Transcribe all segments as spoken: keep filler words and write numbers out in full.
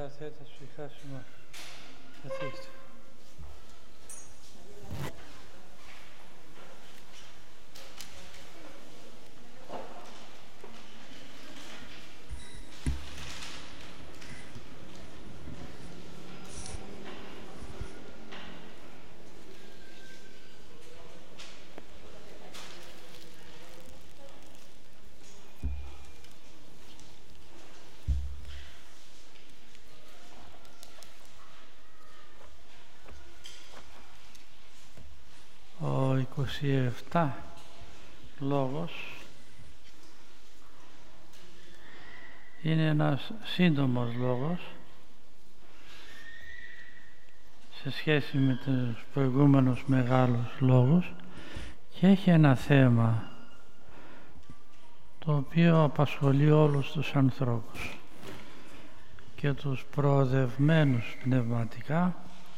καθέτα σφιχάσιμα. Καθίστε. Ο είκοσι επτά λόγος είναι ένας σύντομος λόγος σε σχέση με τους προηγούμενους μεγάλους λόγους και έχει ένα θέμα το οποίο απασχολεί όλους τους ανθρώπους και τους προοδευμένους πνευματικά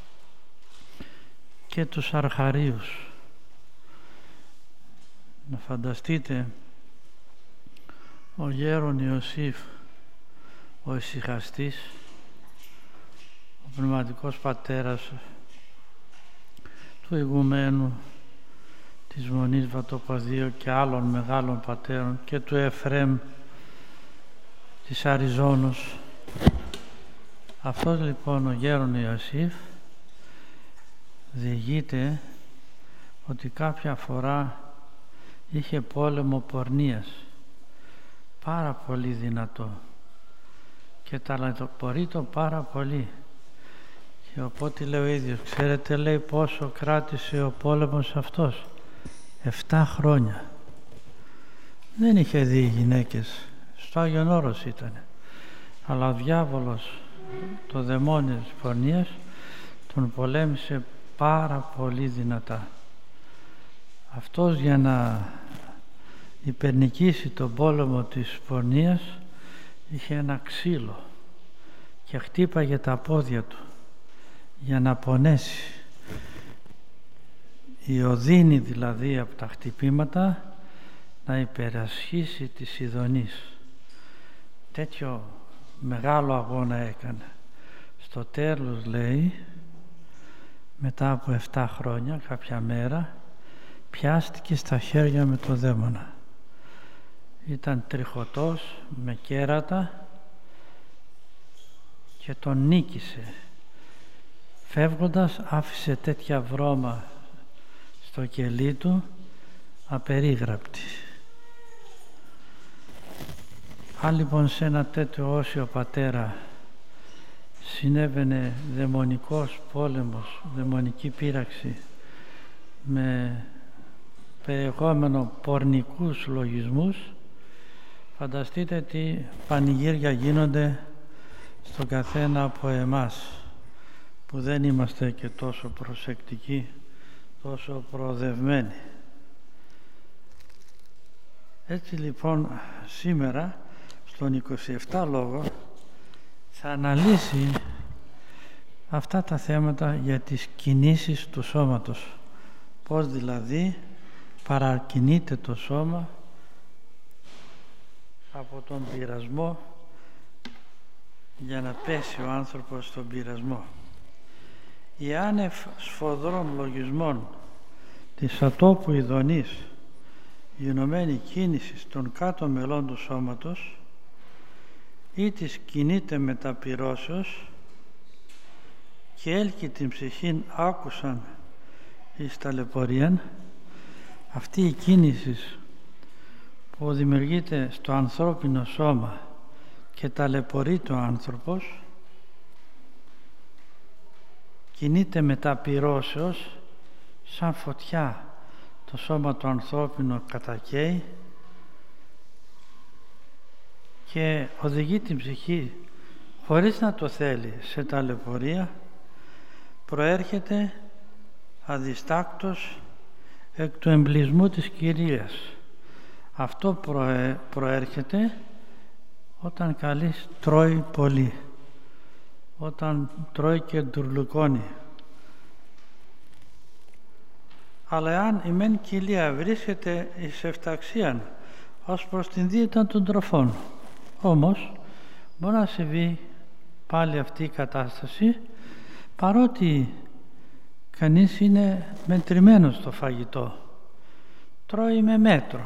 και τους αρχαρίους. Να φανταστείτε ο γέρον Ιωσήφ, ο ησυχαστής, ο πνευματικός πατέρας του ηγουμένου της Μονής Βατοπαδίου και άλλων μεγάλων πατέρων και του Εφραίμ της Αριζόνος. Αυτός λοιπόν ο γέρον Ιωσήφ διηγείται ότι κάποια φορά είχε πόλεμο πορνείας πάρα πολύ δυνατό και ταλαιπωρεί το πάρα πολύ, και οπότε λέει ο ίδιος, ξέρετε, λέει, πόσο κράτησε ο πόλεμος αυτός? Εφτά χρόνια. Δεν είχε δει γυναίκες, στο Άγιον Όρος ήταν, αλλά ο διάβολος, το δαιμόνιο της πορνείας, τον πολέμησε πάρα πολύ δυνατά. Αυτός για να υπερνικήσει τον πόλεμο της πορνείας είχε ένα ξύλο και χτύπαγε τα πόδια του για να πονέσει. Η οδύνη δηλαδή από τα χτυπήματα να υπερασχίσει της ειδονής. Τέτοιο μεγάλο αγώνα έκανε. Στο τέλος, λέει, μετά από εφτά χρόνια, κάποια μέρα, πιάστηκε στα χέρια με το δαίμονα. Ήταν τριχωτός με κέρατα και τον νίκησε. Φεύγοντας άφησε τέτοια βρώμα στο κελί του απερίγραπτη. Αν λοιπόν σε ένα τέτοιο όσιο πατέρα συνέβαινε δαιμονικός πόλεμος, δαιμονική πείραξη με περιεχόμενο πορνικούς λογισμούς, φανταστείτε τι πανηγύρια γίνονται στον καθένα από εμάς που δεν είμαστε και τόσο προσεκτικοί, τόσο προοδευμένοι. Έτσι λοιπόν σήμερα στον είκοσι επτά λόγο θα αναλύσει αυτά τα θέματα για τις κινήσεις του σώματος. Πώς δηλαδή παρακινείται το σώμα από τον πειρασμό για να πέσει ο άνθρωπος στον πειρασμό. Η άνευ σφοδρών λογισμών της ατόπου ειδονής γινωμένη κίνηση των κάτω μελών του σώματος ή της κινείται μεταπυρώσεως και έλκει την ψυχήν άκουσαν εις ταλαιπωρίαν. Αυτή η κίνηση που δημιουργείται στο ανθρώπινο σώμα και ταλαιπωρείται ο άνθρωπος κινείται μεταπυρώσεως, σαν φωτιά το σώμα του ανθρώπινου κατακαίει και οδηγεί την ψυχή χωρίς να το θέλει σε ταλαιπωρία, προέρχεται αδιστάκτως εκ του εμπλισμού της Κυρίας. Αυτό προε, προέρχεται όταν καλής τρώει πολύ, όταν τρώει και ντουρλουκώνει. Αλλά αν η μεν κοιλία βρίσκεται εις εφταξίαν ως προς την δίαιτα των τροφών, όμως μπορεί να συμβεί πάλι αυτή η κατάσταση, παρότι κανείς είναι μετρημένος στο φαγητό, τρώει με μέτρο.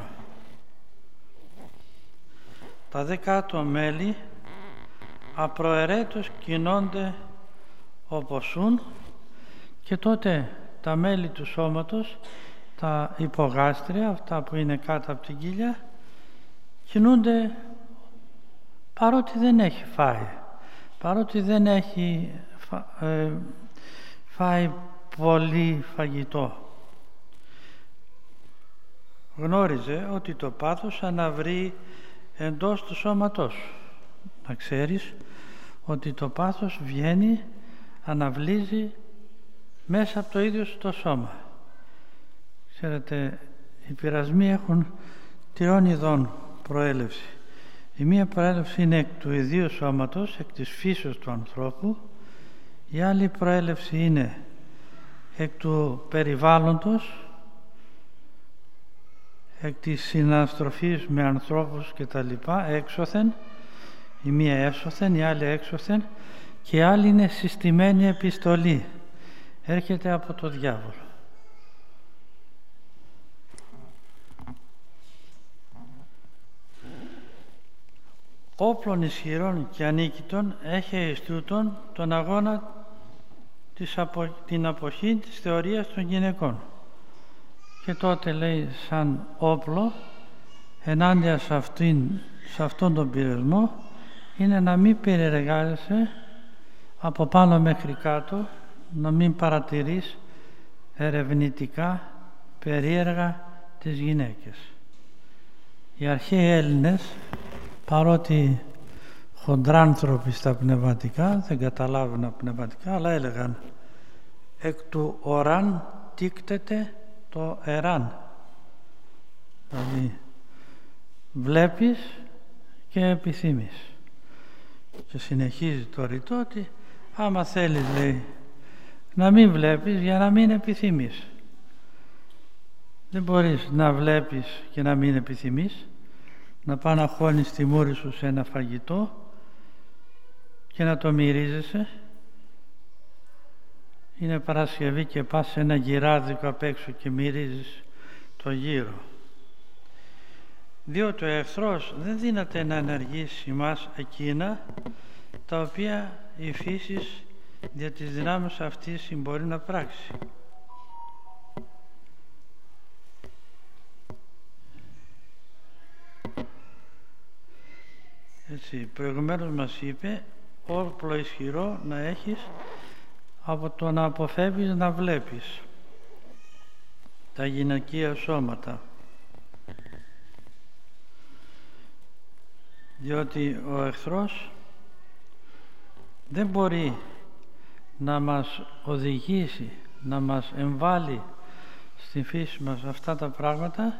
Τα δε κάτω μέλη απροαιρέτως κινώνται όπως σουν, και τότε τα μέλη του σώματος, τα υπογάστρια, αυτά που είναι κάτω από την κοιλιά, κινούνται παρότι δεν έχει φάει, παρότι δεν έχει φα, ε, φάει πολύ φαγητό. Γνώριζε ότι το πάθος αναβρεί εντός του σώματός. Να ξέρεις ότι το πάθος βγαίνει, αναβλύζει μέσα από το ίδιο σου το σώμα. Ξέρετε, οι πειρασμοί έχουν τριών ειδών προέλευση. Η μία προέλευση είναι εκ του ιδίου σώματος, εκ της φύσεως του ανθρώπου. Η άλλη προέλευση είναι εκ του περιβάλλοντος, εκ της συναστροφής με ανθρώπους και τα λοιπά, έξωθεν. Η μία έσωθεν, η άλλη έξωθεν, και η άλλη είναι συστημένη επιστολή. Έρχεται από το διάβολο. Όπλων ισχυρών και ανίκητων έχει εις τούτον τον αγώνα της απο, την αποχή της θεωρίας των γυναικών. Και τότε λέει, σαν όπλο ενάντια σε, αυτήν, σε αυτόν τον πειρασμό, είναι να μην περιεργάζεσαι από πάνω μέχρι κάτω, να μην παρατηρείς ερευνητικά, περίεργα τις γυναίκες. Οι αρχαίοι Έλληνες, παρότι χοντράνθρωποι στα πνευματικά, δεν καταλάβαιναν πνευματικά, αλλά έλεγαν εκ του οράν τίκτεται το εράν. Δηλαδή βλέπεις και επιθυμείς. Και συνεχίζει το ρητό ότι άμα θέλεις, λέει, να μην βλέπεις για να μην επιθυμείς. Δεν μπορείς να βλέπεις και να μην επιθυμείς, να πας να χώνεις τη μούρη σου σε ένα φαγητό και να το μυρίζεσαι. Είναι Παρασκευή και πας σε ένα γυράδικο απ' έξω και μυρίζεις το γύρο. Διότι ο εχθρός δεν δύναται να ενεργήσει μας εκείνα τα οποία η φύσης δια της δυνάμεις αυτής συμπορεί να πράξει. Έτσι, προηγουμένως μας είπε όπλο ισχυρό να έχεις από το να αποφεύγεις να βλέπεις τα γυναικεία σώματα, διότι ο εχθρός δεν μπορεί να μας οδηγήσει, να μας εμβάλει στη φύση μας αυτά τα πράγματα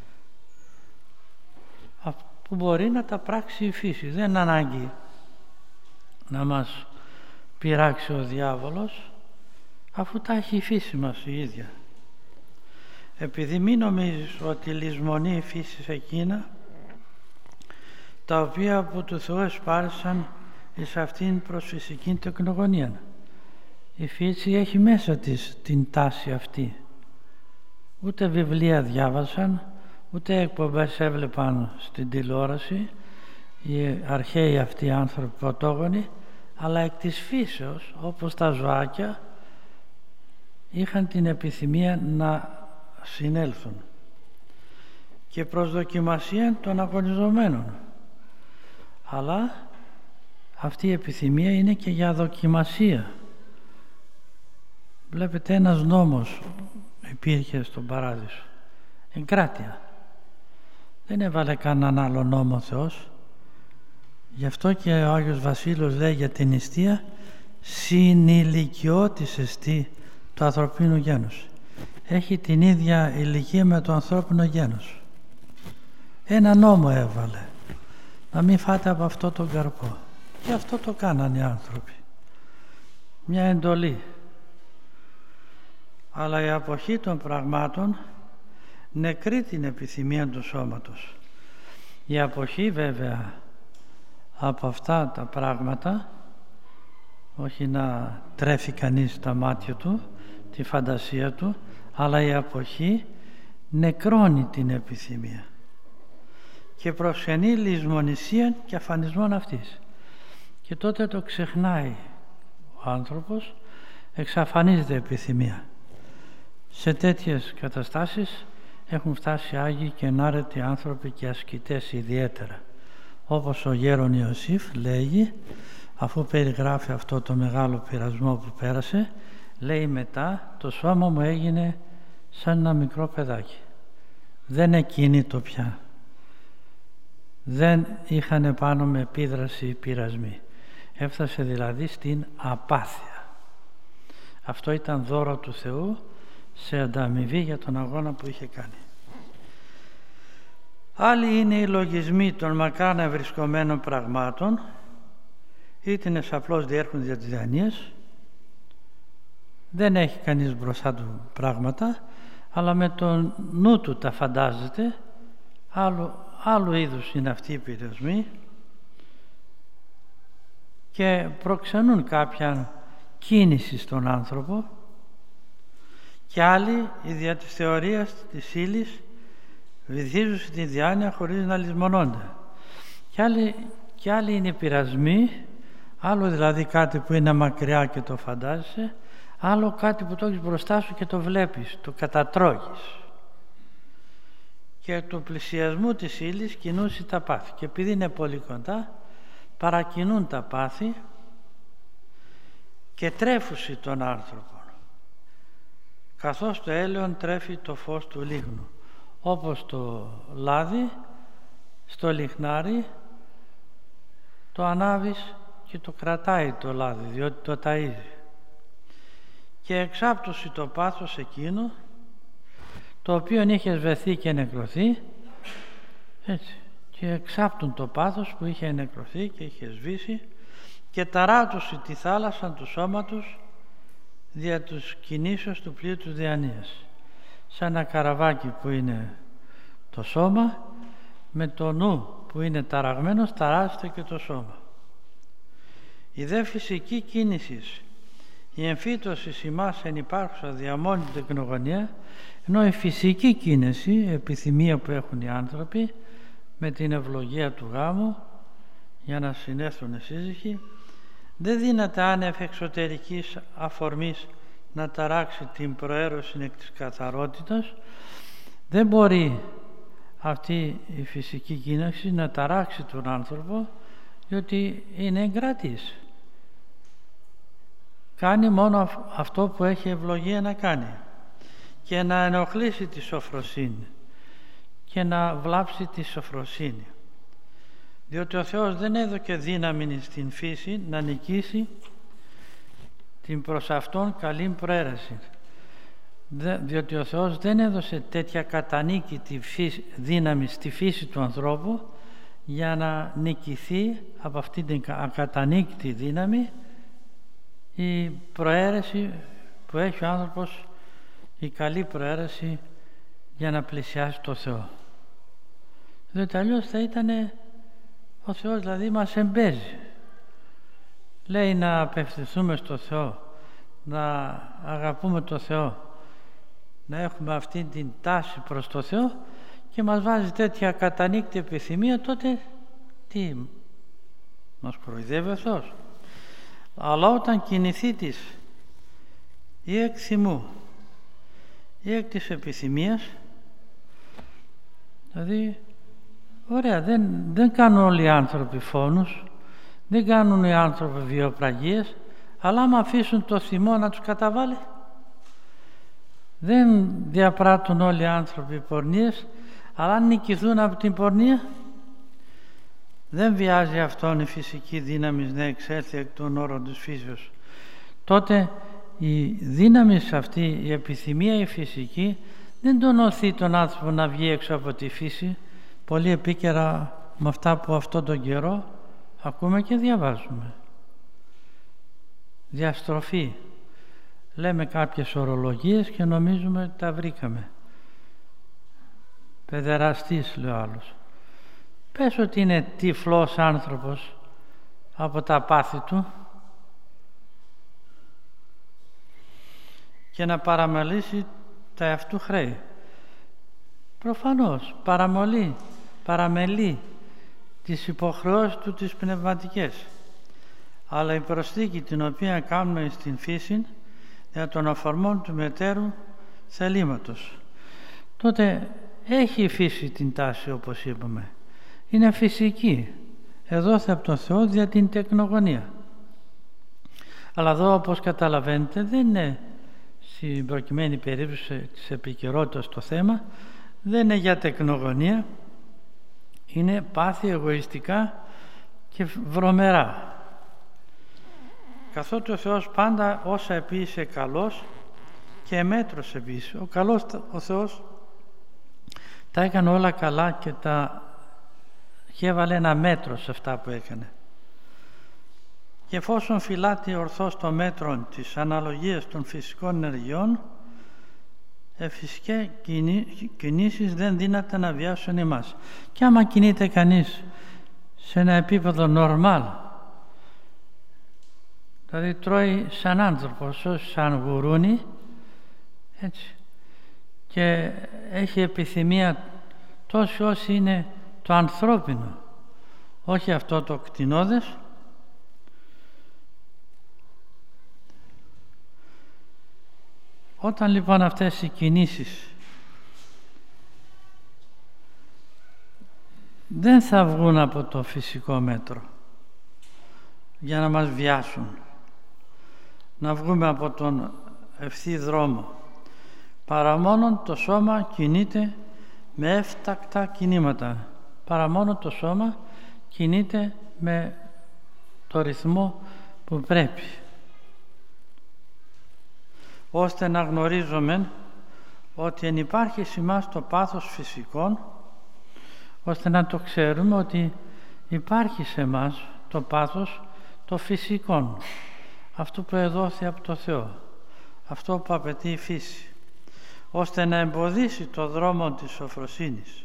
που μπορεί να τα πράξει η φύση. Δεν είναι ανάγκη να μας πειράξει ο διάβολος, αφού τα έχει η φύση μας η ίδια. Επειδή μην νομίζεις ότι λησμονεί η φύση σε εκείνα τα οποία από του Θεού εσπάρησαν εις αυτήν προς φυσική τεκνογωνία. Η φύση έχει μέσα της την τάση αυτή. Ούτε βιβλία διάβασαν, ούτε εκπομπές έβλεπαν στην τηλεόραση οι αρχαίοι αυτοί άνθρωποι πρωτόγονοι, αλλά εκ της φύσεως, όπως τα ζωάκια, είχαν την επιθυμία να συνέλθουν και προς δοκιμασία των αγωνιζομένων. Αλλά αυτή η επιθυμία είναι και για δοκιμασία. Βλέπετε, ένας νόμος υπήρχε στον Παράδεισο, εγκράτεια. Δεν έβαλε κανέναν άλλο νόμο ο Θεός. Γι' αυτό και ο Άγιος Βασίλειος λέει για την νηστεία, συνηλικιώτης εστί του ανθρωπίνου γένους. Έχει την ίδια ηλικία με το ανθρώπινο γένος. Ένα νόμο έβαλε, να μην φάτε από αυτό τον καρπό. Και αυτό το κάνανε οι άνθρωποι. Μια εντολή. Αλλά η αποχή των πραγμάτων νεκρεί την επιθυμία του σώματος. Η αποχή βέβαια από αυτά τα πράγματα όχι να τρέφει κανείς τα μάτια του, τη φαντασία του, αλλά η αποχή νεκρώνει την επιθυμία και προξενεί λησμονησία και αφανισμόν αυτής. Και τότε το ξεχνάει ο άνθρωπος, εξαφανίζεται η επιθυμία. Σε τέτοιες καταστάσεις έχουν φτάσει Άγιοι και ενάρετοι άνθρωποι και ασκητές ιδιαίτερα. Όπως ο γέρον Ιωσήφ λέγει, αφού περιγράφει αυτό το μεγάλο πειρασμό που πέρασε, λέει μετά, το σώμα μου έγινε σαν ένα μικρό παιδάκι. Δεν εκκίνητο πια. Δεν είχαν πάνω με επίδραση οι πειρασμοί. Έφτασε δηλαδή στην απάθεια. Αυτό ήταν δώρο του Θεού σε ανταμοιβή για τον αγώνα που είχε κάνει. Άλλοι είναι οι λογισμοί των μακράν ευρισκομένων πραγμάτων, είτε είναι απλώς διέρχονται για τις διανοίες, δεν έχει κανείς μπροστά του πράγματα, αλλά με τον νου του τα φαντάζεται. Άλλου, άλλου είδους είναι αυτοί οι πειρασμοί και προξενούν κάποια κίνηση στον άνθρωπο, και άλλοι, η δια της θεωρίας της ύλης, βυθίζουν στην διάνοια χωρίς να λησμονώνται. Και άλλοι, και άλλοι είναι πειρασμοί, άλλο δηλαδή κάτι που είναι μακριά και το φαντάζεσαι, άλλο κάτι που το έχεις μπροστά σου και το βλέπεις, το κατατρώγεις. Και του πλησιασμού της ύλης κινούσε τα πάθη. Και επειδή είναι πολύ κοντά, παρακινούν τα πάθη και τρέφουσι τον άνθρωπο, καθώς το έλαιον τρέφει το φως του λίγνου. Όπως το λάδι στο λιχνάρι το ανάβεις και το κρατάει το λάδι, διότι το ταΐζει. Και εξάπτωση το πάθος εκείνο το οποίο είχε σβεθεί και νεκρωθεί, έτσι, και εξάπτουν το πάθος που είχε νεκρωθεί και είχε σβήσει, και ταράτωση τη θάλασσα του σώματος δια τους κινήσεως του πλοίου της διανοίας. Σαν ένα καραβάκι που είναι το σώμα, με το νου που είναι ταραγμένος ταράζεται και το σώμα. Η δε φυσική κίνηση, η εμφύτωση σημάς εν υπάρχουσα διαμόνη τεκνογωνία, ενώ η φυσική κίνηση, η επιθυμία που έχουν οι άνθρωποι με την ευλογία του γάμου για να συνέλθουν σύζυγοι, δεν δύναται άνευ εξωτερικής αφορμής να ταράξει την προαίρωση εκ της καθαρότητας. Δεν μπορεί αυτή η φυσική κίνηση να ταράξει τον άνθρωπο, διότι είναι εγκρατής. Κάνει μόνο αυτό που έχει ευλογία να κάνει και να ενοχλήσει τη σοφροσύνη και να βλάψει τη σοφροσύνη, διότι ο Θεός δεν έδωκε δύναμη στην φύση να νικήσει την προς αυτόν καλή προαίρεση, διότι ο Θεός δεν έδωσε τέτοια κατανίκη τη φύση, δύναμη στη φύση του ανθρώπου για να νικηθεί από αυτή την ακατανίκητη δύναμη η προαίρεση που έχει ο άνθρωπος, η καλή προαίρεση για να πλησιάσει το Θεό. Διότι αλλιώς θα ήταν ο Θεός δηλαδή μας εμπέζει. Λέει να απευθυνθούμε στο Θεό, να αγαπούμε το Θεό, να έχουμε αυτή την τάση προς το Θεό, και μας βάζει τέτοια κατανίκτη επιθυμία, τότε τι, μας κοροϊδεύει ο Θεός? Αλλά όταν κινηθεί της ή εκ θυμού ή εκ της επιθυμίας, δηλαδή ωραία, δεν, δεν κάνουν όλοι οι άνθρωποι φόνους, δεν κάνουν οι άνθρωποι βιοπραγίες, αλλά άμα αφήσουν το θυμό να τους καταβάλει, δεν διαπράττουν όλοι οι άνθρωποι πορνείες, αλλά αν νικηθούν από την πορνεία, δεν βιάζει αυτόν η φυσική δύναμη να εξέλθει εκ των όρων της φύσεως. Τότε η δύναμη σε αυτή, η επιθυμία η φυσική, δεν τον οθεί τον άνθρωπο να βγει έξω από τη φύση, πολύ επίκαιρα με αυτά που αυτόν τον καιρό ακούμε και διαβάζουμε. Διαστροφή. Λέμε κάποιες ορολογίες και νομίζουμε ότι τα βρήκαμε. Παιδεραστής, λέει ο άλλος. Πες ότι είναι τυφλός άνθρωπος από τα πάθη του. και να παραμελήσει τα εαυτού χρέη. Προφανώς παραμολεί, παραμελεί τις υποχρεώσεις του τις πνευματικές, αλλά η προσθήκη την οποία κάνουμε στην φύση για τον αφορμόν του μετέρου θελήματος, τότε έχει η φύση την τάση, όπως είπαμε, είναι φυσική, εδόθη από τον Θεό δια την τεκνογωνία. Αλλά εδώ, όπως καταλαβαίνετε, δεν είναι στην προκειμένη περίπτωση της επικαιρότητας το θέμα, δεν είναι για τεκνογωνία, είναι πάθη εγωιστικά και βρωμερά. Καθότι ο Θεός πάντα όσα επίησε καλός και εμέτρος επίησε. Ο καλός ο Θεός τα έκανε όλα καλά και τα και έβαλε ένα μέτρο σε αυτά που έκανε. Και εφόσον φυλάτει ορθώς το μέτρο της αναλογίας των φυσικών ενεργειών, οι φυσικές κινήσεις δεν δύναται να βιάσουν εμάς. Και άμα κινείται κανείς σε ένα επίπεδο νορμάλ, δηλαδή τρώει σαν άνθρωπος, όχι σαν γουρούνι, έτσι, και έχει επιθυμία τόσο όσοι είναι το ανθρώπινο, όχι αυτό το κτηνώδες, όταν λοιπόν αυτές οι κινήσεις δεν θα βγουν από το φυσικό μέτρο για να μας βιάσουν, να βγούμε από τον ευθύ δρόμο, παρά μόνον το σώμα κινείται με έφτακτα κινήματα, παρά μόνο το σώμα κινείται με το ρυθμό που πρέπει, ώστε να γνωρίζουμε ότι εν υπάρχει σε εμάς το πάθος φυσικών, ώστε να το ξέρουμε ότι υπάρχει σε εμάς το πάθος το φυσικών, αυτό που εδόθη από το Θεό, αυτό που απαιτεί η φύση, ώστε να εμποδίσει το δρόμο της σοφροσύνης,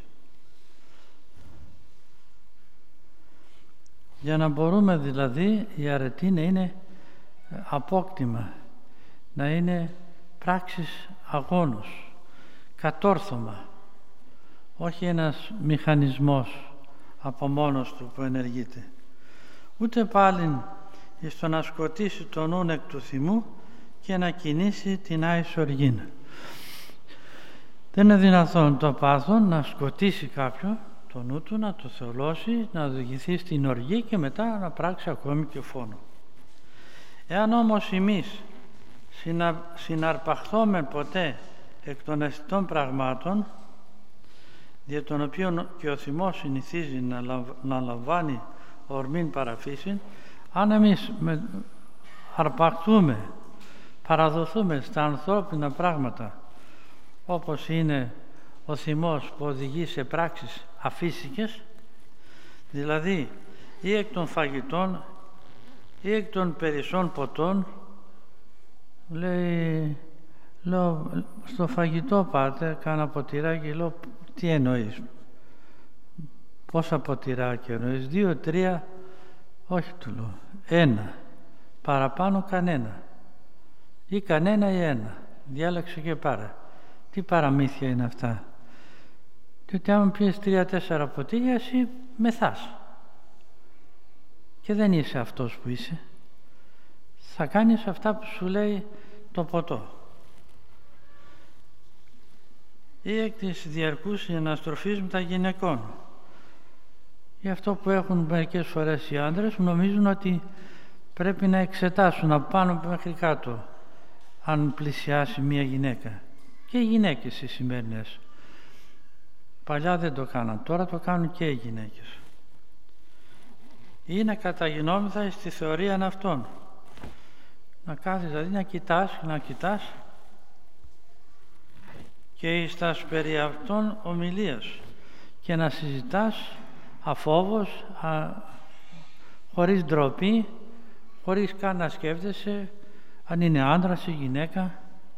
για να μπορούμε δηλαδή η αρετή να είναι απόκτημα, να είναι πράξεις αγώνος, κατόρθωμα, όχι ένας μηχανισμός από μόνος του που ενεργείται, ούτε πάλι στο να σκοτήσει τον νουν εκ του θυμού και να κινήσει την άης οργήν. Δεν είναι δυνατόν το πάθον να σκοτήσει κάποιον το νου του, να το θολώσει, να οδηγηθεί στην οργή και μετά να πράξει ακόμη και φόνο. Εάν όμως εμείς συνα, συναρπαχθούμε ποτέ εκ των αισθητών πραγμάτων, δια των οποίων και ο θυμός συνηθίζει να, λαμβ, να λαμβάνει ορμήν παραφύσιν, αν εμείς με, αρπαχθούμε, παραδοθούμε στα ανθρώπινα πράγματα, όπως είναι ο θυμός που οδηγεί σε πράξεις αφύσικες, δηλαδή ή εκ των φαγητών ή εκ των περισσών ποτών, λέει, λέω, στο φαγητό πάτε, κάνα ποτηράκι, λέω, τι εννοείς, πόσα ποτηράκια εννοείς, δύο, τρία, όχι του λέω, ένα, παραπάνω κανένα, ή κανένα ή ένα, διάλεξε και πάρε. Τι παραμύθια είναι αυτά? Διότι άμα πιες τρία-τέσσερα ποτήρια, εσύ μεθάς και δεν είσαι αυτός που είσαι. Θα κάνεις αυτά που σου λέει το ποτό. Ή εκ της διαρκούς αναστροφής με τα γυναικών. Γι' αυτό που έχουν μερικές φορές οι άντρες νομίζουν ότι πρέπει να εξετάσουν από πάνω μέχρι κάτω αν πλησιάσει μία γυναίκα. Και οι γυναίκες οι σημερινές. Παλιά δεν το κάναν, τώρα το κάνουν και οι γυναίκες. Ή να καταγινόμεθα στη θεωρία αυτών. Να κάθεις δηλαδή να κοιτάς, να κοιτάς και εις τας περί αυτών ομιλίας και να συζητάς αφόβος, α, χωρίς ντροπή, χωρίς καν να σκέφτεσαι αν είναι άντρας ή γυναίκα,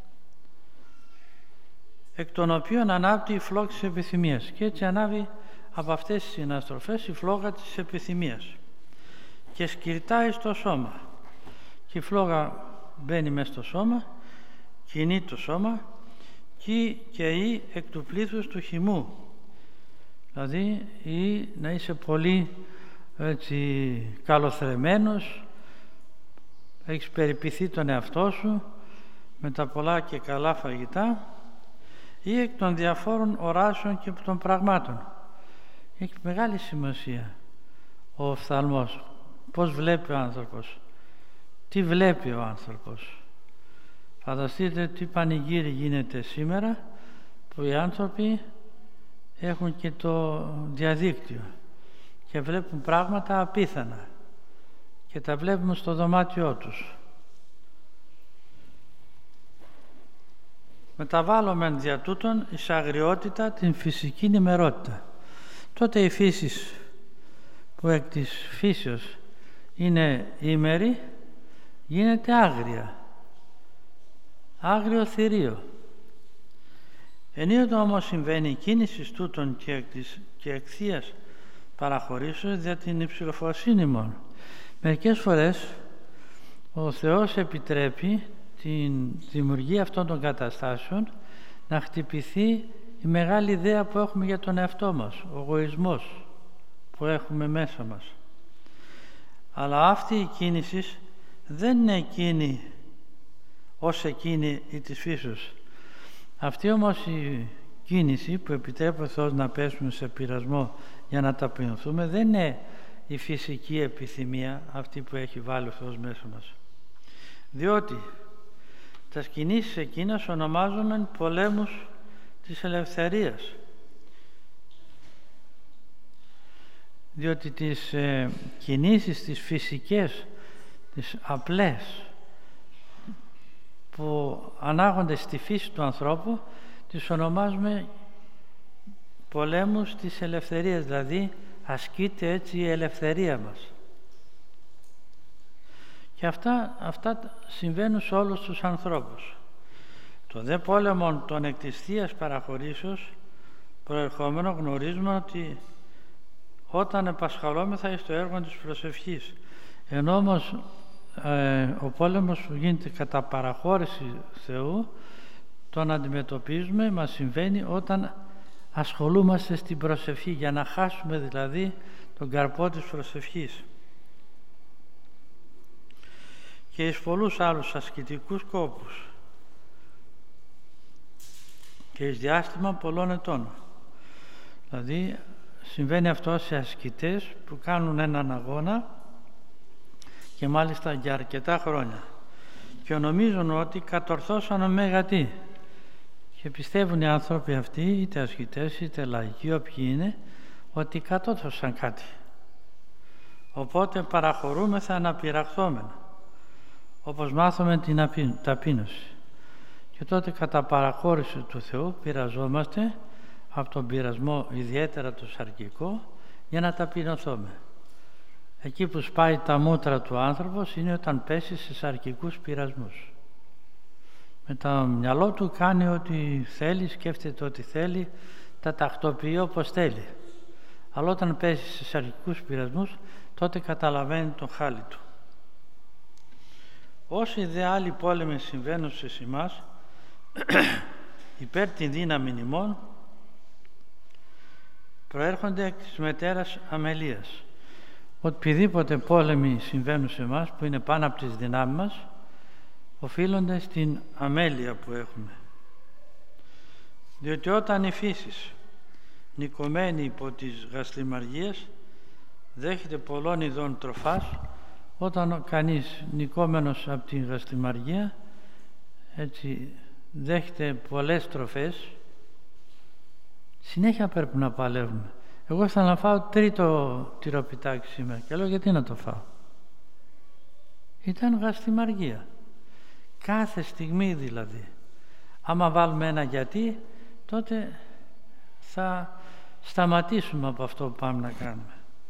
εκ των οποίων ανάπτει η φλόγα της επιθυμίας, και έτσι ανάβει από αυτές τις συναστροφές η φλόγα της επιθυμίας και σκυρτάει στο σώμα, και η φλόγα μπαίνει μέσα στο σώμα κινεί το σώμα και, και ή εκ του πλήθους του χυμού. Δηλαδή ή να είσαι πολύ έτσι καλοθρεμμένος, έχεις περιποιηθεί τον εαυτό σου με τα πολλά και καλά φαγητά, ή εκ των διαφόρων οράσεων και των πραγμάτων. Έχει μεγάλη σημασία ο οφθαλμός, πώς βλέπει ο άνθρωπος, τι βλέπει ο άνθρωπος. Φανταστείτε τι πανηγύρι γίνεται σήμερα που οι άνθρωποι έχουν και το διαδίκτυο και βλέπουν πράγματα απίθανα και τα βλέπουμε στο δωμάτιό τους. Μεταβάλλομεν δια τούτον εις αγριότητα την φυσική ημερότητα. Τότε η φύση που εκ της φύσεως είναι ήμερη γίνεται άγρια, άγριο θηρίο. Ενίοτε όμως συμβαίνει η κίνηση τούτων και εκ της και εκθείας παραχωρήσεως δια την υψηλοφροσύνη μόνο. Μερικές φορές ο Θεός επιτρέπει την δημιουργία αυτών των καταστάσεων να χτυπηθεί η μεγάλη ιδέα που έχουμε για τον εαυτό μας, ο εγωισμός που έχουμε μέσα μας. Αλλά αυτή η κίνηση δεν είναι εκείνη ως εκείνη η της φύσεως. Αυτή όμως η κίνηση που επιτρέπει ο Θεός να πέσουμε σε πειρασμό για να ταπεινωθούμε δεν είναι η φυσική επιθυμία αυτή που έχει βάλει ο Θεός μέσα μας. Διότι τα κινήσεις εκείνας ονομάζομεν πολέμους της ελευθερίας. Διότι τις ε, κινήσεις τις φυσικές, τις απλές που ανάγονται στη φύση του ανθρώπου τις ονομάζουμε πολέμους της ελευθερίας, δηλαδή ασκείται έτσι η ελευθερία μας. Και αυτά, αυτά συμβαίνουν σε όλους τους ανθρώπους. Το δε πόλεμο των εκ της Θείας παραχωρήσεως προερχόμενο γνωρίζουμε ότι όταν επασχαλόμεθα εις το έργο της προσευχής, ενώ όμως ε, ο πόλεμος που γίνεται κατά παραχώρηση Θεού τον αντιμετωπίζουμε, μας συμβαίνει όταν ασχολούμαστε στην προσευχή, για να χάσουμε δηλαδή τον καρπό της προσευχής. Και εις πολλούς άλλους ασκητικούς κόπους και εις διάστημα πολλών ετών. Δηλαδή συμβαίνει αυτό σε ασκητές που κάνουν έναν αγώνα και μάλιστα για αρκετά χρόνια και νομίζουν ότι κατορθώσαν μέγα τι. Και πιστεύουν οι άνθρωποι αυτοί, είτε ασκητές είτε λαϊκοί, όποιοι είναι, ότι κατόρθωσαν κάτι. Οπότε παραχωρούμεθα αναπειραχθόμενα, όπως μάθαμε την ταπείνωση. Και τότε κατά παραχώρηση του Θεού πειραζόμαστε από τον πειρασμό, ιδιαίτερα το σαρκικό, για να ταπεινωθούμε. Εκεί που σπάει τα μούτρα του άνθρωπος είναι όταν πέσει σε σαρκικούς πειρασμούς. Με το μυαλό του κάνει ό,τι θέλει, σκέφτεται ό,τι θέλει, τα τακτοποιεί όπως θέλει. Αλλά όταν πέσει σε σαρκικούς πειρασμούς, τότε καταλαβαίνει τον χάλι του. Όσοι δε άλλοι πόλεμοι συμβαίνουν σε εμάς, υπέρ την δύναμη ημών, προέρχονται εκ της μετέρας αμελίας. Οτιδήποτε πόλεμοι συμβαίνουν σε εμάς, που είναι πάνω από τις δυνάμεις μας, οφείλονται στην αμέλεια που έχουμε. Διότι όταν η φύση, νικωμένη υπό τις γαστριμαργίες, δέχεται πολλών ειδών τροφάς, όταν κανείς νικόμενος από την γαστριμαργία έτσι δέχεται πολλές τροφές, συνέχεια πρέπει να παλεύουμε. Εγώ ήθελα να φάω τρίτο τυροπιτάκι σήμερα και λέω γιατί να το φάω. Ήταν γαστριμαργία. Κάθε στιγμή δηλαδή. Άμα βάλουμε ένα γιατί, τότε θα σταματήσουμε από αυτό που πάμε να κάνουμε.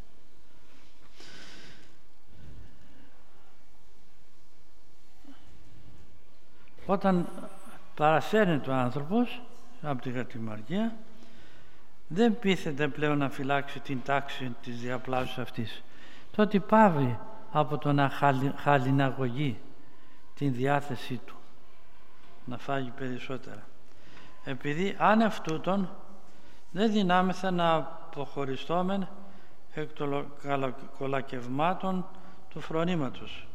Όταν παρασέρνεται ο άνθρωπος από τη γαστριμαργία, δεν πείθεται πλέον να φυλάξει την τάξη της διαπλάσεως αυτής. Τότε πάβει από το να χαλιναγωγεί την διάθεσή του. να φάγει περισσότερα. Επειδή άνευ τούτον δεν δυνάμεθα να αποχωριστόμεν εκ των κολακευμάτων του φρονήματος.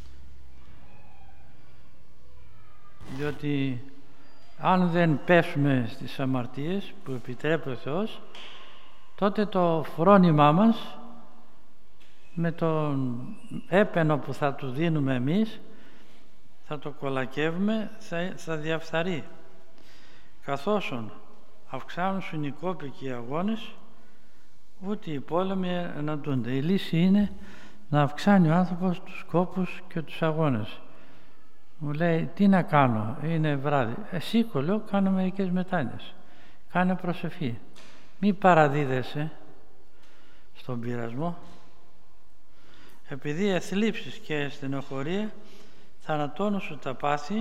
Διότι αν δεν πέσουμε στις αμαρτίες που επιτρέπει ο Θεός, τότε το φρόνημά μας με τον έπαινο που θα του δίνουμε εμείς, θα το κολακεύουμε, θα, θα διαφθαρεί. Καθώς αυξάνουν οι κόποι και οι αγώνες, ούτε οι πόλεμοι εναντούνται. Η λύση είναι να αυξάνει ο άνθρωπος τους κόπους και τους αγώνες. Μου λέει, τι να κάνω, είναι βράδυ. Εσύ λέω, κάνω μερικές μετάνοιες. Κάνε προσευχή. Μη παραδίδεσαι στον πειρασμό. Επειδή εθλίψεις και στενοχωρία θανατώνουν σου τα πάθη,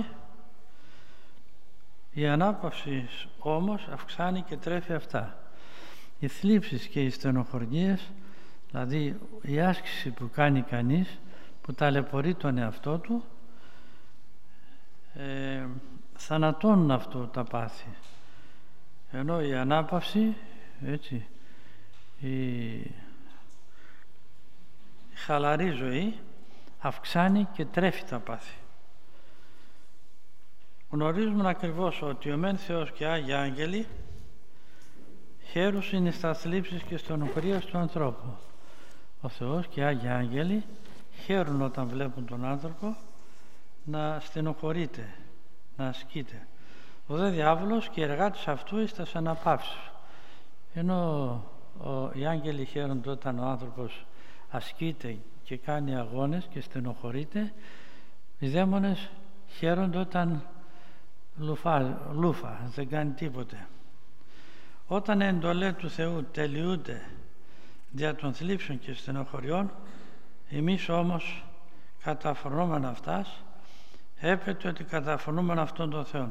η ανάπαυση όμως αυξάνει και τρέφει αυτά. Οι θλίψεις και οι στενοχωριές, δηλαδή η άσκηση που κάνει κανείς, που ταλαιπωρεί τον εαυτό του, ε, θανατώνουν αυτό τα πάθη. Ενώ η ανάπαυση, έτσι, η, η χαλαρή ζωή αυξάνει και τρέφει τα πάθη. Γνωρίζουμε ακριβώς ότι ο μεν Θεός και Άγιοι Άγγελοι χαίρους είναι στα θλίψεις και στενοχωρίας του ανθρώπου. Ο Θεός και οι Άγιοι Άγγελοι χαίρουν όταν βλέπουν τον άνθρωπο να στενοχωρείται, να ασκείται. Ο δε διάβολος και οι εργάτες αυτού εις τας αναπαύσεις. Ενώ ο, οι άγγελοι χαίρονται όταν ο άνθρωπος ασκείται και κάνει αγώνες και στενοχωρείται, οι δαίμονες χαίρονται όταν λουφά, λούφα, δεν κάνει τίποτε. Όταν εντολές του Θεού τελειούνται δια των θλίψεων και στενοχωριών, εμείς όμως καταφρονούμεν αυτάς, έπεται ότι καταφρονούμεν αυτόν τον Θεό.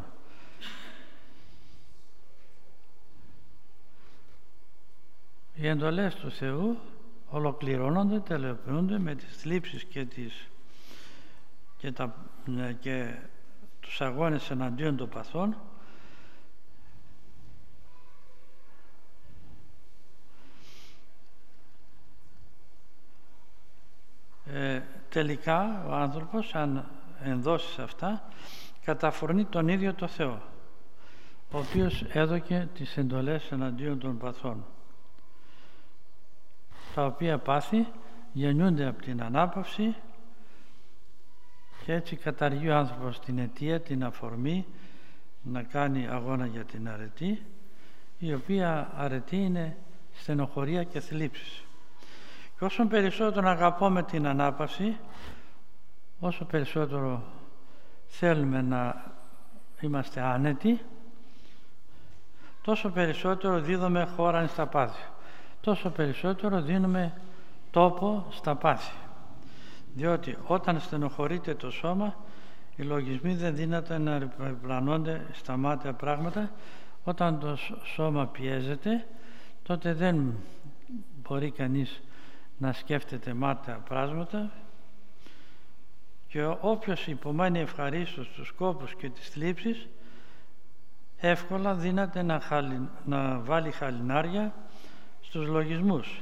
Οι εντολές του Θεού ολοκληρώνονται, τελειοποιούνται με τις θλίψεις και, τις, και, τα, και τους αγώνες εναντίον των παθών, ε, τελικά ο άνθρωπος, αν ενδώσει σε αυτά, καταφρονεί τον ίδιο το Θεό, ο οποίος έδωκε τις εντολές εναντίον των παθών, τα οποία πάθη γεννιούνται από την ανάπαυση και έτσι καταργεί ο άνθρωπος την αιτία, την αφορμή να κάνει αγώνα για την αρετή, η οποία αρετή είναι στενοχωρία και θλίψεις. Και όσο περισσότερο αγαπούμε την ανάπαυση, όσο περισσότερο θέλουμε να είμαστε άνετοι, τόσο περισσότερο δίδουμε χώρα στα πάθη, τόσο περισσότερο δίνουμε τόπο στα πάθη. Διότι όταν στενοχωρείται το σώμα, οι λογισμοί δεν δύναται να περιπλανώνται στα μάταια πράγματα. Όταν το σώμα πιέζεται, τότε δεν μπορεί κανείς να σκέφτεται μάταια πράγματα, και όποιος υπομένει ευχαρίστως τους κόπους και τις θλίψεις, εύκολα δύναται να, χαλι... να βάλει χαλινάρια στους λογισμούς,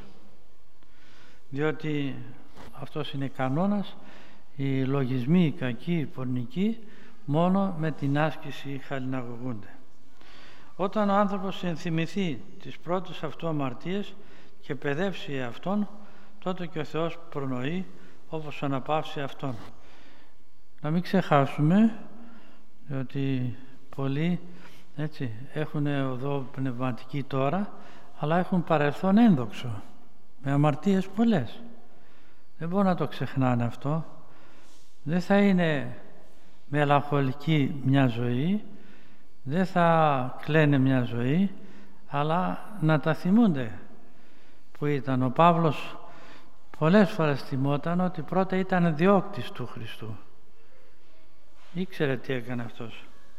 διότι αυτός είναι κανόνας, οι λογισμοί οι κακοί, οι πορνικοί, μόνο με την άσκηση χαλιναγωγούνται. Όταν ο άνθρωπος ενθυμηθεί τις πρώτες αυτού αμαρτίες και παιδεύσει αυτόν, τότε και ο Θεός προνοεί όπως αναπαύσει αυτόν. Να μην ξεχάσουμε ότι πολλοί, έτσι, έχουν οδό πνευματική τώρα, αλλά έχουν παρελθόν ένδοξο, με αμαρτίες πολλές. Δεν μπορούν να το ξεχνάνε αυτό. Δεν θα είναι μελαγχολική μια ζωή, δεν θα κλαίνε μια ζωή, αλλά να τα θυμούνται που ήταν. Ο Παύλος πολλές φορές θυμόταν ότι πρώτα ήταν διώκτης του Χριστού. Ήξερε τι έκανε αυτός.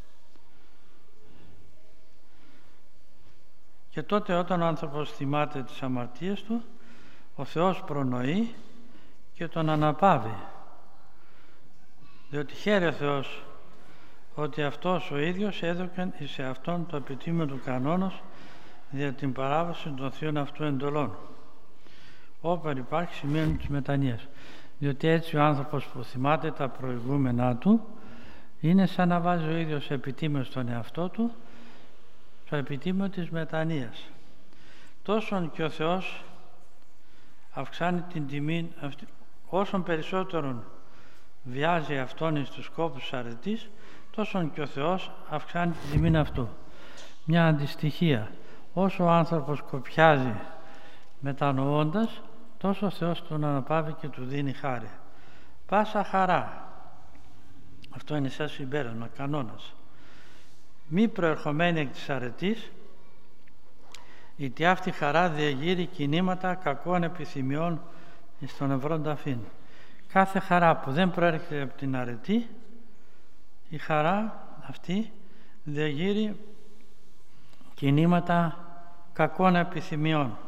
Και τότε όταν ο άνθρωπος θυμάται τις αμαρτίες του, ο Θεός προνοεί και τον αναπαύει. Διότι χαίρει ο Θεός ότι αυτός ο ίδιος έδωκεν σε αυτόν το επιτίμιο του κανόνος δια την παράβαση των θείων αυτού εντολών, όπερ υπάρχει σημείο της μετανοίας. Διότι έτσι ο άνθρωπος που θυμάται τα προηγούμενά του είναι σαν να βάζει ο ίδιος επιτίμιο στον εαυτό του το επιτίμιο της μετανοίας. Τόσον και ο Θεός αυξάνει την τιμή αυτή, όσον περισσότερον βιάζει αυτόν εις τους κόπους της αρετής, τόσον και ο Θεός αυξάνει την τιμή αυτού. Μια αντιστοιχία. Όσο ο άνθρωπος κοπιάζει μετανοώντας, τόσο ο Θεός τον αναπαύει και του δίνει χάρη. Πάσα χαρά. Αυτό είναι σαν συμπέρασμα, κανόνας. Μη προερχομένη εκ της αρετής, γιατί αυτή χαρά διαγείρει κινήματα κακών επιθυμιών στον ευρών ταφήν. Κάθε χαρά που δεν προέρχεται από την αρετή, η χαρά αυτή διαγείρει κινήματα κακών επιθυμιών.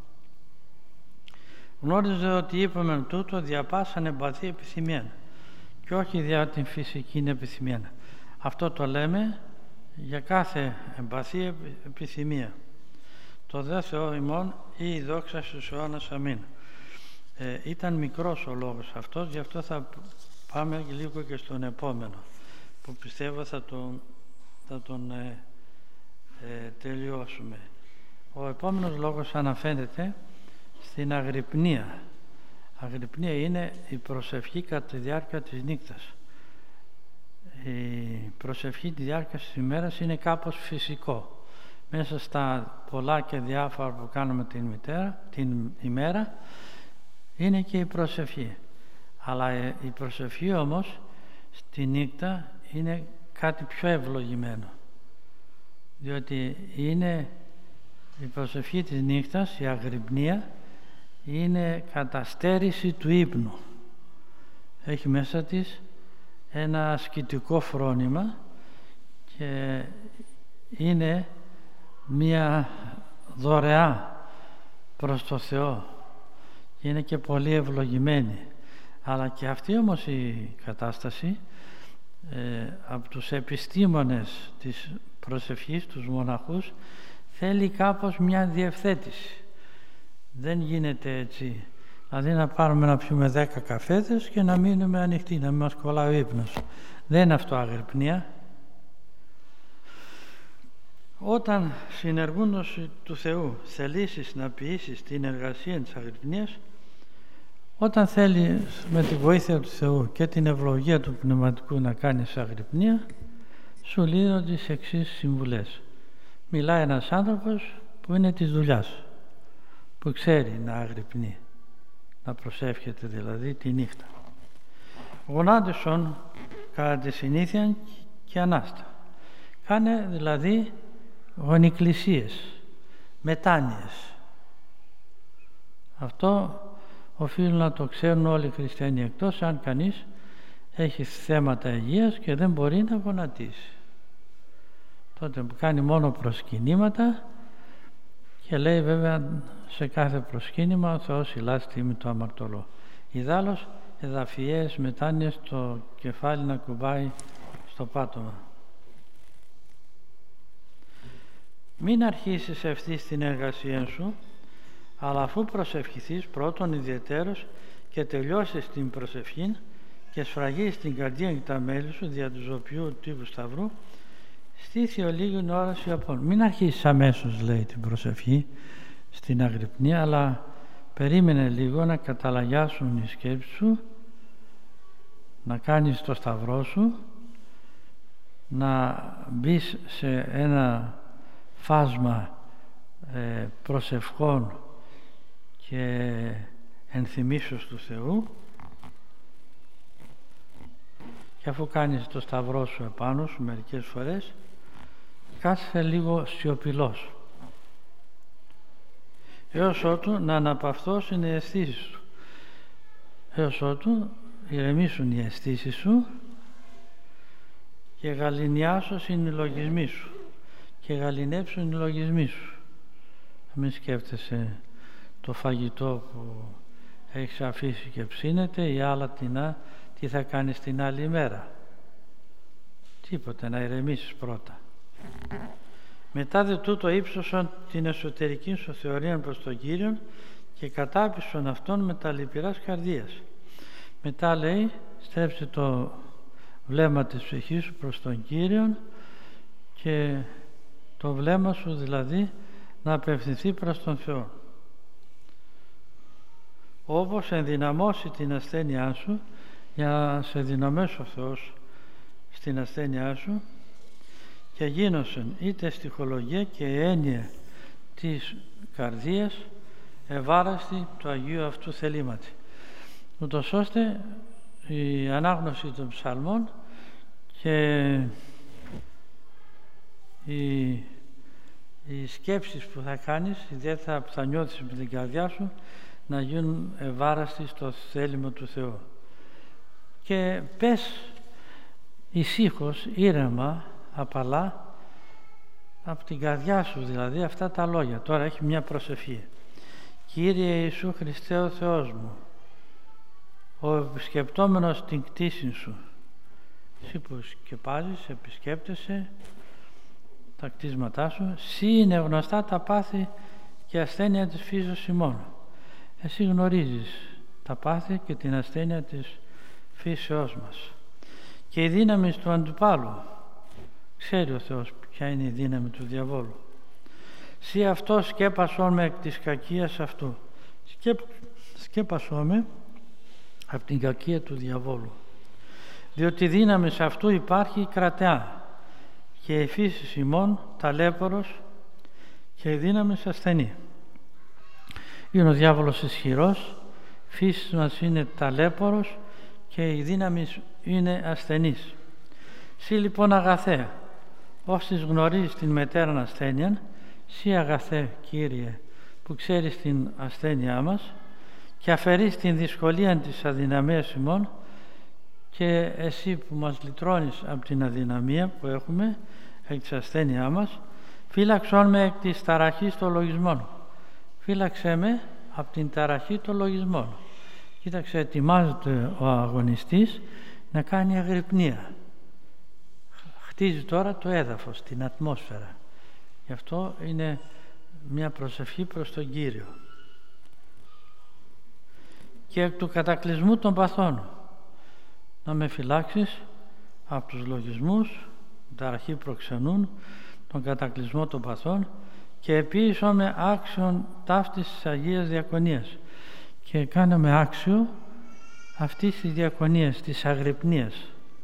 Γνώριζε ότι είπαμε τούτο δια πάσαν εμπαθή επιθυμία και όχι δια την φυσική επιθυμία. Αυτό το λέμε για κάθε εμπαθή επιθυμία. Το δε Θεό ημών ή η δόξα στους αιώνας αμήν. Ε, ήταν μικρός ο λόγος αυτός, γι' αυτό θα πάμε λίγο και στον επόμενο, που πιστεύω θα τον, θα τον ε, ε, τελειώσουμε. Ο επόμενος λόγος αναφέρεται στην αγρυπνία. Αγρυπνία είναι η προσευχή κατά τη διάρκεια της νύχτας. Η προσευχή τη διάρκεια της ημέρας είναι κάπως φυσικό. Μέσα στα πολλά και διάφορα που κάνουμε την, μητέρα, την ημέρα είναι και η προσευχή. Αλλά η προσευχή όμως στη νύχτα είναι κάτι πιο ευλογημένο. Διότι είναι η προσευχή της νύχτας, η αγρυπνία, είναι καταστέρηση του ύπνου. Έχει μέσα της ένα ασκητικό φρόνημα και είναι μία δωρεά προς το Θεό. Είναι και πολύ ευλογημένη. Αλλά και αυτή όμως η κατάσταση ε, από τους επιστήμονες της προσευχής, τους μοναχούς, θέλει κάπως μια διευθέτηση. Δεν γίνεται έτσι. Δηλαδή να πάρουμε να πιούμε δέκα καφέδες και να μείνουμε ανοιχτοί, να μην μας κολλάει ο ύπνος. Δεν είναι αυτό αγρυπνία. Όταν συνεργούντος του Θεού θελήσεις να ποιήσεις την εργασία της αγρυπνίας, όταν θέλει με τη βοήθεια του Θεού και την ευλογία του πνευματικού να κάνεις αγρυπνία, σου λύνω τις εξής συμβουλές. Μιλάει ένας άνθρωπος που είναι της δουλειάς, που ξέρει να αγρυπνεί, να προσεύχεται δηλαδή τη νύχτα. Γονάτισον κατά τη συνήθεια και ανάστα. Κάνε δηλαδή γονικλησίες, μετάνοιες. Αυτό οφείλουν να το ξέρουν όλοι οι χριστιανοί, εκτός αν κανείς έχει θέματα υγείας και δεν μπορεί να γονατίσει. Τότε κάνει μόνο προσκυνήματα και λέει βέβαια σε κάθε προσκύνημα ο Θεός ηλάς τίμη το αμαρτωλό. Ιδάλλως εδαφιές μετάνοιες το κεφάλι να κουμπάει στο πάτωμα. Μην αρχίσεις ευθύς την εργασία σου, αλλά αφού προσευχηθείς πρώτον ιδιαιτέρως και τελειώσεις την προσευχή και σφραγείς την καρδία και τα μέλη σου δια του ζωπιού τύπου σταυρού, στήθη ο λίγην ώρα σου απόν. Μην αρχίσεις αμέσως, λέει, την προσευχή στην αγρυπνία, αλλά περίμενε λίγο να καταλαγιάσουν οι σκέψεις σου, να κάνεις το σταυρό σου, να μπεις σε ένα φάσμα ε, προσευχών και ενθυμίσεως του Θεού, και αφού κάνεις το σταυρό σου επάνω σου μερικές φορές, κάτσε λίγο σιωπηλός έως ότου να αναπαυθώσουν οι αισθήσεις σου, έως ότου ηρεμήσουν οι αισθήσεις σου και γαληνιάσουν οι λογισμοί σου και γαληνέψουν οι λογισμοί σου. Μην σκέφτεσαι το φαγητό που έχεις αφήσει και ψήνεται ή άλλα τεινά, τι θα κάνεις την άλλη μέρα. τίποτε, να ηρεμήσεις πρώτα. Μετά δε τούτο ύψωσαν την εσωτερική σου θεωρία προς τον Κύριον και κατάπισον αυτόν με τα λυπηράς καρδίας. Μετά λέει, στρέψε το βλέμμα της ψυχής σου προς τον Κύριον και το βλέμμα σου δηλαδή να απευθυνθεί προς τον Θεό. Όπως ενδυναμώσει την ασθένειά σου, για να σε δυναμώσει ο Θεός στην ασθένειά σου, και γίνωσαν είτε στιχολογία και έννοια της καρδίας ευάραστη του Αγίου αυτού θελήματι, ούτως ώστε η ανάγνωση των ψαλμών και οι, οι σκέψεις που θα κάνεις, ιδιαίτερα που θα νιώθεις με την καρδιά σου, να γίνουν ευάραστοι στο θέλημα του Θεού. Και πες ησύχως, ήρεμα, απαλά, από την καρδιά σου δηλαδή, αυτά τα λόγια. Τώρα έχει μια προσευχή. Κύριε Ιησού Χριστέ ο Θεός μου, ο επισκεπτόμενος την κτήση σου, εσύ που σκεπάζεις, επισκέπτεσαι τα κτίσματά σου, σύ είναι γνωστά τα πάθη και ασθένεια της φύσεως ημών. Εσύ γνωρίζεις τα πάθη και την ασθένεια της φύσεώς μας. Και η δύναμη του αντιπάλου, ξέρει ο Θεός ποια είναι η δύναμη του διαβόλου. Σύ αυτό σκέπασόν με εκ της κακίας αυτού. Σκέπ, σκέπασόν με από την κακία του διαβόλου. Διότι η δύναμη σε αυτού υπάρχει κρατεά και η φύση ημών ταλέπορος και η δύναμη ασθενή. Είναι ο διάβολος ισχυρός, φύση μας είναι ταλέπορος και η δύναμη είναι ασθενής. Σύ λοιπόν αγαθέ, όσοι γνωρίζεις την μετέραν ασθένεια, σύ αγαθέ Κύριε που ξέρεις την ασθένειά μας και αφαιρείς την δυσκολία της αδυναμίας ημών, και εσύ που μας λυτρώνεις από την αδυναμία που έχουμε εκ της ασθένειά μας, φύλαξόν με εκ της ταραχής των λογισμών. Φύλαξέ με από την ταραχή των λογισμών. Κοίταξε, ετοιμάζεται ο αγωνιστής να κάνει αγρυπνία. Χτίζει τώρα το έδαφος, την ατμόσφαιρα. Γι' αυτό είναι μια προσευχή προς τον Κύριο. Και εκ του κατακλυσμού των παθών, να με φυλάξεις από τους λογισμούς, την ταραχή προξενούν, τον κατακλυσμό των παθών, και επίησό με άξιον ταύτης της Αγίας Διακονίας, και κάναμε άξιο αυτής της διακονίας, της αγρυπνίας,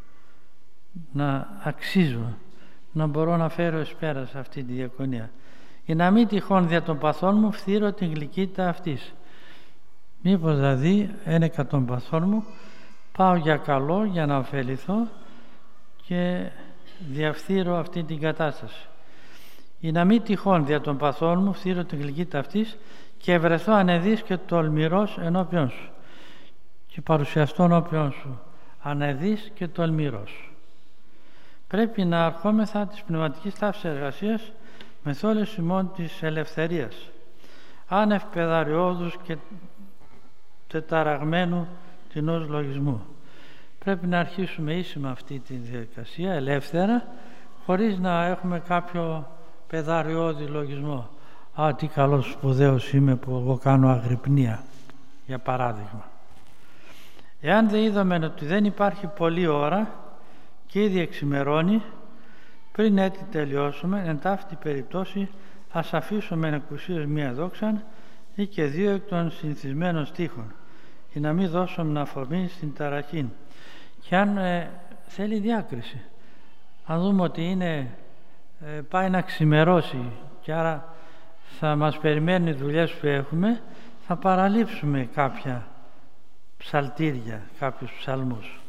να αξίζω, να μπορώ να φέρω εις πέρας αυτή τη διακονία, για να μην τυχόν δια των παθών μου φθείρω την γλυκύτητα αυτής. Μήπως δηλαδή ένεκα των παθών μου πάω για καλό, για να ωφεληθώ και διαφθείρω αυτή την κατάσταση. Για να μην τυχόν δια των παθών μου φθείρω την γλυκύτητα αυτής και βρεθώ ανεδής και τολμηρός ενώπιον σου, και παρουσιαστώ ενώπιον σου ανεδής και τολμηρός. Πρέπει να αρχόμεθα της πνευματικής ταύτης εργασίας με θόλες ημών της ελευθερίας, άνευ παιδαριώδους και τεταραγμένου τεινός λογισμού. Πρέπει να αρχίσουμε ίσημα αυτή τη διαδικασία ελεύθερα, χωρίς να έχουμε κάποιο παιδαριώδη λογισμό. Α, τι καλός σπουδαίος είμαι που εγώ κάνω αγρυπνία, για παράδειγμα. Εάν δεν είδαμε ότι δεν υπάρχει πολλή ώρα και ήδη εξημερώνει, πριν έτσι τελειώσουμε, εν ταύτη περιπτώσει ας αφήσουμε εκουσίως μία δόξαν ή και δύο εκ των συνηθισμένων στίχων, και να μην δώσουμε αφορμή στην ταραχή. Και αν ε, θέλει διάκριση, αν δούμε ότι είναι, ε, πάει να ξημερώσει και άρα θα μας περιμένουν οι δουλειές που έχουμε, θα παραλείψουμε κάποια ψαλτήρια, κάποιους ψαλμούς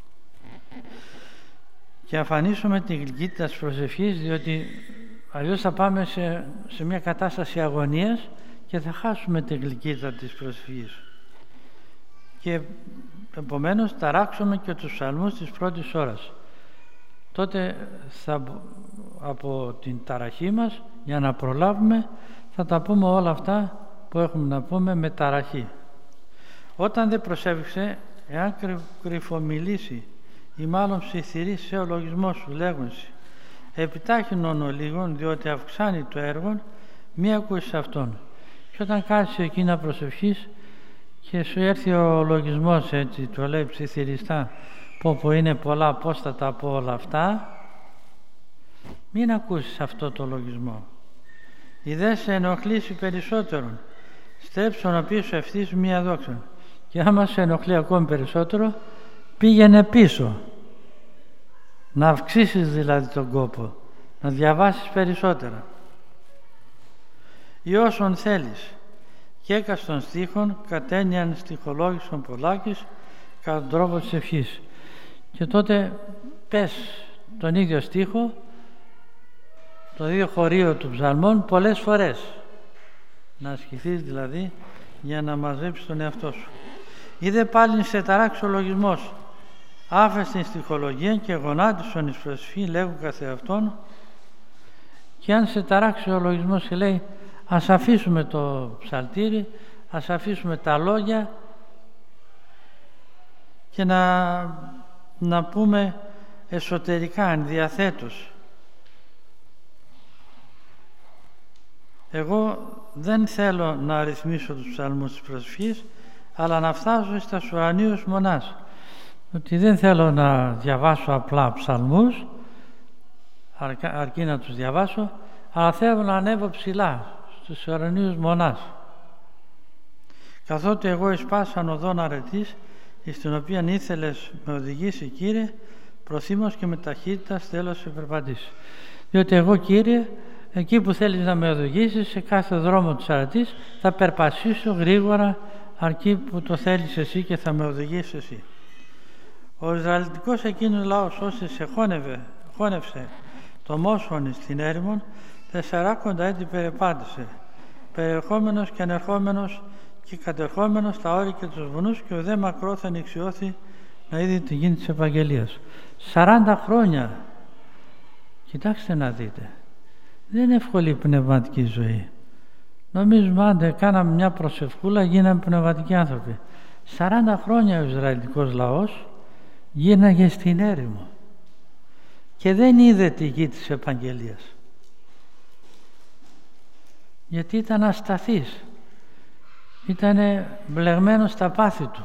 και αφανίσουμε την γλυκύτητα της προσευχής, διότι αλλιώς θα πάμε σε, σε μια κατάσταση αγωνίας και θα χάσουμε την γλυκύτητα της προσευχής. Και επομένως ταράξουμε και τους ψαλμούς της πρώτης ώρας. Τότε θα, από την ταραχή μας, για να προλάβουμε, θα τα πούμε όλα αυτά που έχουμε να πούμε με ταραχή. Όταν δεν προσέβηξε, εάν κρυφομιλήσει ή μάλλον ψιθυρείς σε ο λογισμός σου, λέγονσι επιτάχυνον ο λίγον, διότι αυξάνει το έργο, μη ακούσεις αυτόν. Και όταν κάτσεις εκεί να προσευχείς και σου έρθει ο λογισμός, έτσι το λέει ψιθυριστά, πω πω είναι πολλά, πώς θα τα πω όλα αυτά, μην ακούσεις αυτό το λογισμό. Ή δεν σε ενοχλήσει περισσότερο, στρέψω να πίσω ευθύς μία δόξα. Και άμα σε ενοχλεί ακόμη περισσότερο, πήγαινε πίσω. Να αυξήσεις δηλαδή τον κόπο, να διαβάσεις περισσότερα. Ή όσον θέλεις, και έκας των στίχων, κατένιαν στιχολόγησον πολλάκης, κατά τον τρόπο της ευχής. Και τότε πες τον ίδιο στίχο, το ίδιο χωρίο του ψαλμών, πολλές φορές. Να ασκηθείς δηλαδή, για να μαζέψεις τον εαυτό σου. Είδε πάλι σε ταράξει ο λογισμός, άφες την στιχολογία και γονάτισον εις προσευχή, λέγω καθεαυτόν. Και αν σε ταράξει ο λογισμός και λέει, ας αφήσουμε το ψαλτήρι, ας αφήσουμε τα λόγια και να, να πούμε εσωτερικά, ενδιαθέτως. Εγώ δεν θέλω να ρυθμίσω τους ψαλμούς της προσευχής, αλλά να φτάσω στα ουρανίους μονάς. Ότι δεν θέλω να διαβάσω απλά ψαλμούς, αρκεί να τους διαβάσω, αλλά θέλω να ανέβω ψηλά στους ουρανίους μονάς. Καθότι εγώ εσπάσαν οδόν αρετής, εις την οποία ήθελες με οδηγήσει, Κύριε, προθύμως και με ταχύτητα θέλω σε περπατήσει. Διότι εγώ, Κύριε, εκεί που θέλεις να με οδηγήσεις, σε κάθε δρόμο της αρετής, θα περπατήσω γρήγορα, αρκεί που το θέλεις εσύ και θα με οδηγήσεις εσύ. Ο Ισραηλιτικός εκείνος λαός, όσοι σε χώνευε, χώνευσε το Μόσχονη στην έρημον, τεσσαράκοντα έτη περεπάτησε, περιεχόμενος και ανερχόμενος και κατερχόμενος στα όρη και τους βουνούς, και ουδέ μακρόθεν εξιώθη να είδει τη γη της Ευαγγελίας. Σαράντα χρόνια. Κοιτάξτε να δείτε. Δεν είναι εύκολη η πνευματική ζωή. Νομίζουμε, άντε κάναμε μια προσευχούλα, γίναμε πνευματικοί άνθρωποι. Σαράντα χρόνια ο Ισραηλιτικός λαός γίναγε στην έρημο και δεν είδε τη γη της Ευαγγελίας. Γιατί ήταν ασταθής, ήταν μπλεγμένος στα πάθη του.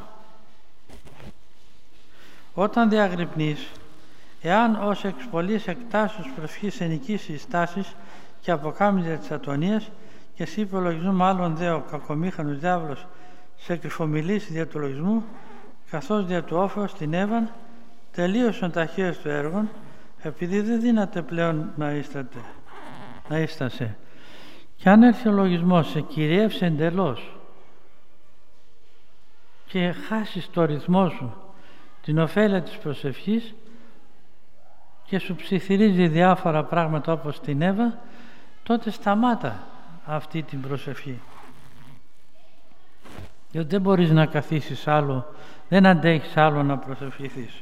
Όταν διαγρυπνείς, εάν ως εξ πολλής εκτάσεως προσευχής ενοικήσεις στάσεις και αποκάμιζε της ατονίας, και εσύ υπολογισμού μάλλον δε ο κακομήχανος διάβολος σε κρυφομιλήσει δια του λογισμού, καθώς δια του όφεως την έβαν, τελείωσαν ταχύως του έργων, επειδή δεν δύναται πλέον να ίσταται, να ίστασε. Και αν έρθει ο λογισμός, σε κυριεύσει εντελώς και χάσεις το ρυθμό σου, την ωφέλεια της προσευχής, και σου ψιθυρίζει διάφορα πράγματα όπως την Εύα, τότε σταμάτα αυτή την προσευχή. Γιατί δεν μπορείς να καθίσεις άλλο, δεν αντέχεις άλλο να προσευχηθείς.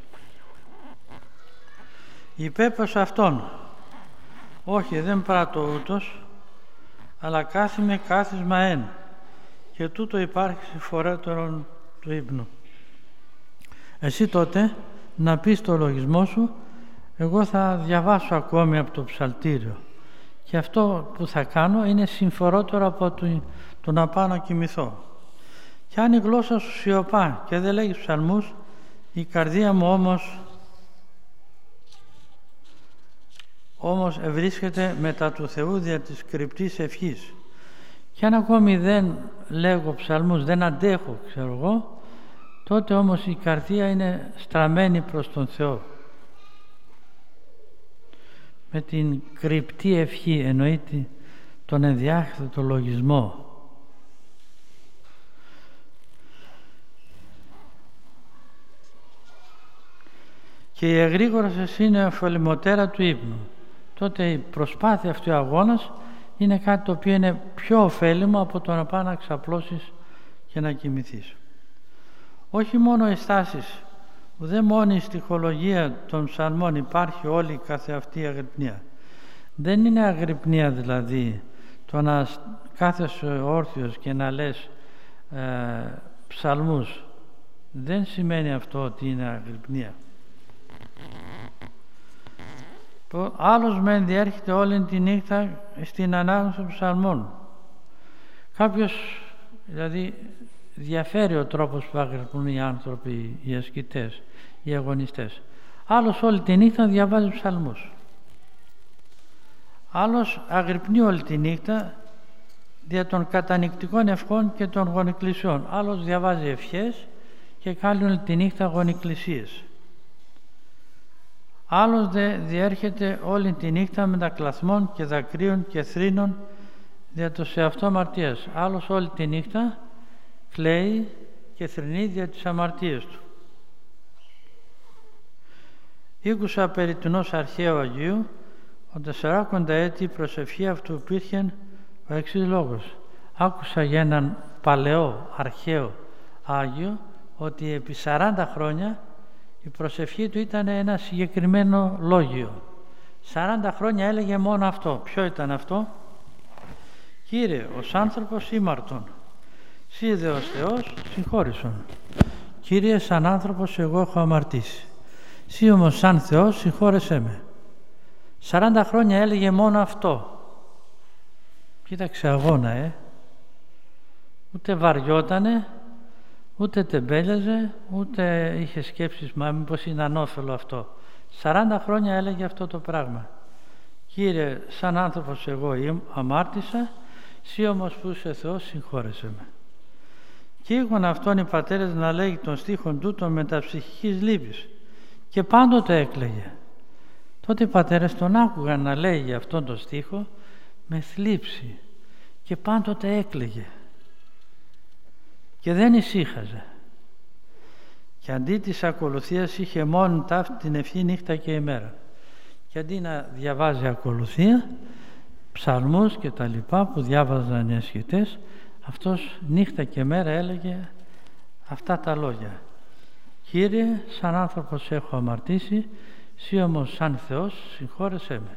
Υπέπεσα αυτόν, όχι δεν πράττω ούτως, αλλά κάθιμε κάθισμα εν, και τούτο υπάρχει φορέτερον του ύπνου. Εσύ τότε να πεις το λογισμό σου, εγώ θα διαβάσω ακόμη από το ψαλτήριο, και αυτό που θα κάνω είναι συμφορότερο από το, το να πάω να κοιμηθώ. Και αν η γλώσσα σου σιωπά και δεν λέγεις ψαλμούς, η καρδία μου όμως όμως ευρίσκεται μετά του Θεού δια της κρυπτής ευχής. Και αν ακόμη δεν λέγω ψαλμούς, δεν αντέχω, ξέρω εγώ, τότε όμως η καρδία είναι στραμμένη προς τον Θεό. Με την κρυπτή ευχή εννοείται τον ενδιάχθητο λογισμό. Και η εγρήγορος είναι ωφελημωτέρα του ύπνου. Τότε η προσπάθεια αυτή ο αγώνας είναι κάτι το οποίο είναι πιο ωφέλιμο από το να πάει να ξαπλώσεις και να κοιμηθείς. Όχι μόνο οι στάσεις, ουδέ μόνη η στιχολογία των ψαλμών υπάρχει όλη καθεαυτή η αγρυπνία. Δεν είναι αγρυπνία δηλαδή το να κάθεσαι όρθιος και να λες ε, ψαλμούς. Δεν σημαίνει αυτό ότι είναι αγρυπνία. Το άλλος μεν διέρχεται όλη τη νύχτα στην ανάγνωση των ψαλμών. Κάποιος, δηλαδή, διαφέρει ο τρόπος που αγρυπνούν οι άνθρωποι, οι ασκητές, οι αγωνιστές. Άλλος όλη τη νύχτα διαβάζει ψαλμούς. Άλλος αγρυπνεί όλη τη νύχτα δια των κατανυκτικών ευχών και των γονικλησιών. Άλλος διαβάζει ευχές και κάνει όλη τη νύχτα γονικλησίες. Άλλος δε διέρχεται όλη τη νύχτα μετακλαθμών και δακρύων και θρήνων δια το σε αυτό αμαρτίας. Άλλος όλη τη νύχτα κλαίει και θρηνεί δια τις αμαρτίες του. Ήκουσα περί τοινός αρχαίου Αγίου, ο τεσσαράκοντα έτη η προσευχή αυτού υπήρχε ο εξής λόγος. Άκουσα για έναν παλαιό αρχαίο Άγιο ότι επί σαράντα χρόνια η προσευχή του ήταν ένα συγκεκριμένο λόγιο. σαράντα χρόνια έλεγε μόνο αυτό. Ποιο ήταν αυτό? Κύριε, ως άνθρωπος ήμαρτον, σύ δε ως Θεός συγχώρησον. Κύριε, σαν άνθρωπος εγώ έχω αμαρτήσει. Σύ όμως σαν Θεός συγχώρεσέ με. σαράντα χρόνια έλεγε μόνο αυτό. Κοίταξε αγώνα, ε. Ούτε βαριότανε, ούτε τεμπέλιαζε, ούτε είχε σκέψεις, μα μήπως είναι ανώφελο αυτό. σαράντα χρόνια έλεγε αυτό το πράγμα. Κύριε, σαν άνθρωπος εγώ αμάρτησα, σύ όμως που είσαι Θεός συγχώρεσέ με. Και είχαν αυτόν οι πατέρες να λέγει τον στίχον τούτον μεταψυχικής λύπης και πάντοτε έκλαιγε. Τότε οι πατέρες τον άκουγαν να λέει για αυτόν τον στίχο με θλίψη και πάντοτε έκλαιγε και δεν ησύχαζε. Και αντί της ακολουθίας είχε μόνο ταύτη την ευχή νύχτα και ημέρα. Και αντί να διαβάζει ακολουθία, ψαλμούς και τα λοιπά που διάβαζαν οι ασκητές, αυτός νύχτα και μέρα έλεγε αυτά τα λόγια. Κύριε, σαν άνθρωπος έχω αμαρτήσει, σύ όμως σαν Θεός συγχώρεσέ με.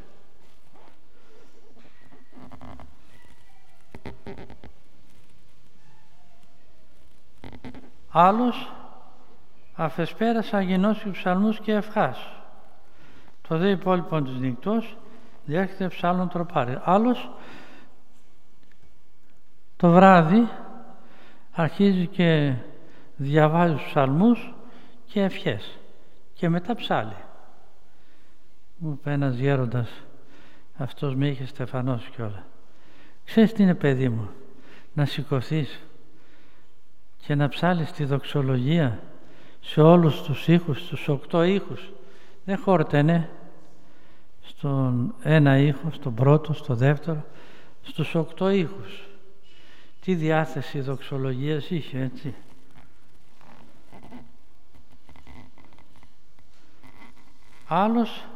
Άλλος αφεσπέρασα αγινώσει ψαλμούς και ευχάς. Το δε υπόλοιπον της νυχτός διέρχεται ψάλλον τροπάρι. Άλλος το βράδυ αρχίζει και διαβάζει ψαλμούς και ευχές και μετά ψάλλει. Μου είπε ένας γέροντας, αυτός με είχε στεφανώσει κιόλα. Ξέρεις τι είναι, παιδί μου, να σηκωθείς και να ψάλεις τη δοξολογία σε όλους τους ήχους, τους οκτώ ήχους. Δεν χόρτενε στον ένα ήχο, στον πρώτο, στο δεύτερο, στους οκτώ ήχους. Τι διάθεση δοξολογίας είχε, έτσι. Άλλος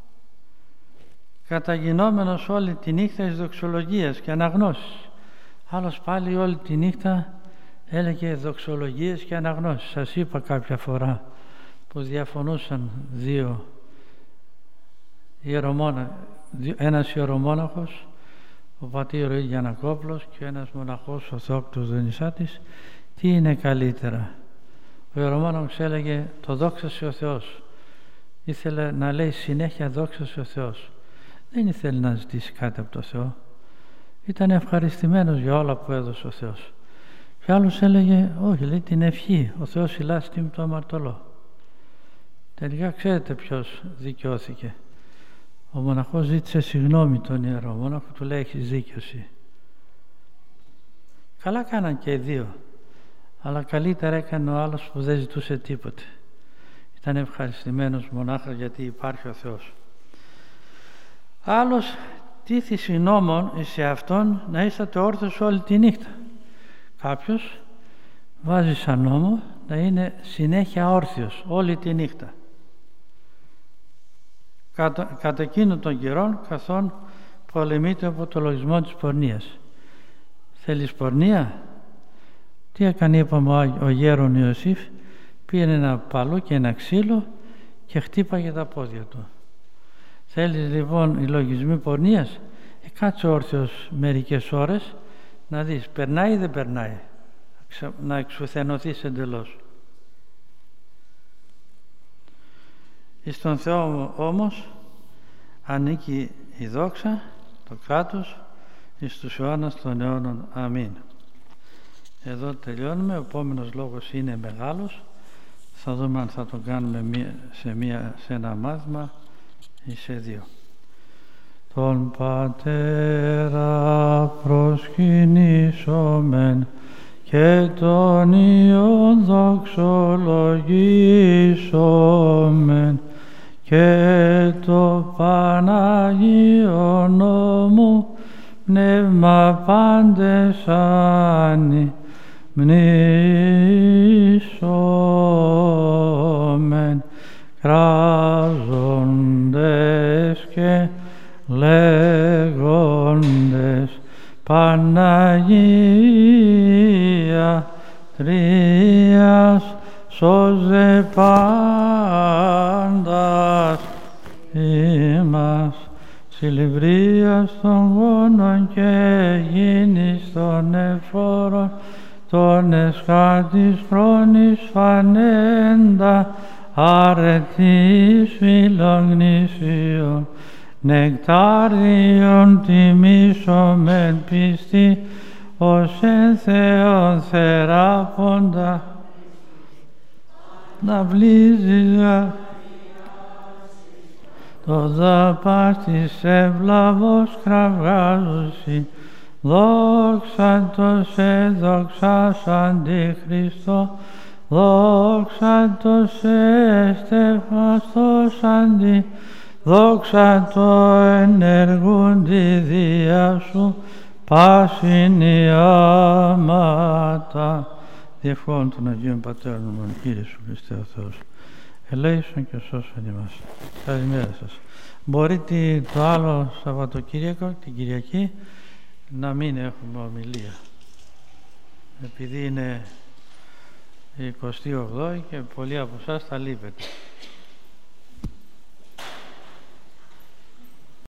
καταγινόμενος όλη τη νύχτα εις δοξολογίας και αναγνώσεις. Άλλος πάλι όλη τη νύχτα έλεγε δοξολογίες και αναγνώσεις. Σας είπα κάποια φορά που διαφωνούσαν δύο ιερομόνα, ένας ιερομόναχος, ο πατήρ Γιαννακόπλος, και ένας μοναχός, ο Θεόκτος Δονησάτης, τι είναι καλύτερα. Ο ιερομόναχος έλεγε το δόξα σε ο Θεός. Ήθελε να λέει συνέχεια δόξα σε ο Θεός. Δεν ήθελε να ζητήσει κάτι από το Θεό. Ήταν ευχαριστημένος για όλα που έδωσε ο Θεός. Και άλλος έλεγε, όχι, λέει την ευχή, ο Θεός ηλάστη μου το αμαρτωλό. Τελικά ξέρετε ποιος δικαιώθηκε. Ο μοναχός ζήτησε συγγνώμη τον ιερό μόναχο, του λέει έχεις δίκαιος. Καλά κάναν και οι δύο, αλλά καλύτερα έκανε ο άλλος που δεν ζητούσε τίποτε. Ήταν ευχαριστημένος μονάχα γιατί υπάρχει ο Θεός. Άλλος τίθηση νόμων σε αυτόν να είσατε όρθιος όλη τη νύχτα. Κάποιος βάζει σαν νόμο να είναι συνέχεια όρθιος όλη τη νύχτα. Κατά, κατά εκείνον των καιρών καθόν πολεμείται από το λογισμό της πορνείας. Θέλεις πορνεία? Τι έκανε, είπαμε, ο, ο γέρον Ιωσήφ? Πήρε ένα παλό και ένα ξύλο και χτύπαγε τα πόδια του. Θέλεις λοιπόν οι λογισμοί πορνείας? Ε, κάτσε όρθιος μερικές ώρες να δεις περνάει ή δεν περνάει, να εξουθενωθείς εντελώς. Εις τον Θεό όμως ανήκει η δόξα, το κράτος, εις τους αιώνας των αιώνων. Αμήν. Εδώ τελειώνουμε. Ο επόμενος λόγος είναι μεγάλος. Θα δούμε αν θα τον κάνουμε σε, μία, σε ένα μάθημα ή σε δύο. Τον Πατέρα προσκυνήσομεν και τον Υιόν δοξολογήσομεν και το Παναγίο νόμου πνεύμα πάντες άνοι μνήσομεν κράζοντες και λέγοντες Παναγία Τρίας σώζε πάντας ημάς συλληβρίας των γόνων και γίνεις των εφόρων των εσχάτης χρόνης φανέντα αρετής φιλογνήσιων νεκτάριον τιμήσομεν πιστή ως εν Θεόν θεράποντα να βλύζεις το δαπάς της ευλαβώς κραυγάζουσι δόξα το σε δόξας αντιχριστό δόξα το σε στεφαστός αντι δόξα το ενεργούντι διά σου πάσιν η άματα. Διευχών των Αγίων Πατέρων μου, Κύριε σου Χριστέ ο Θεός, ελέησον και σώσον ημάς. Καλημέρα σας. Μπορεί το άλλο Σαββατοκύριακο, την Κυριακή, να μην έχουμε ομιλία, επειδή είναι η εικοστή ογδόη και πολλοί από εσάς θα λείπετε.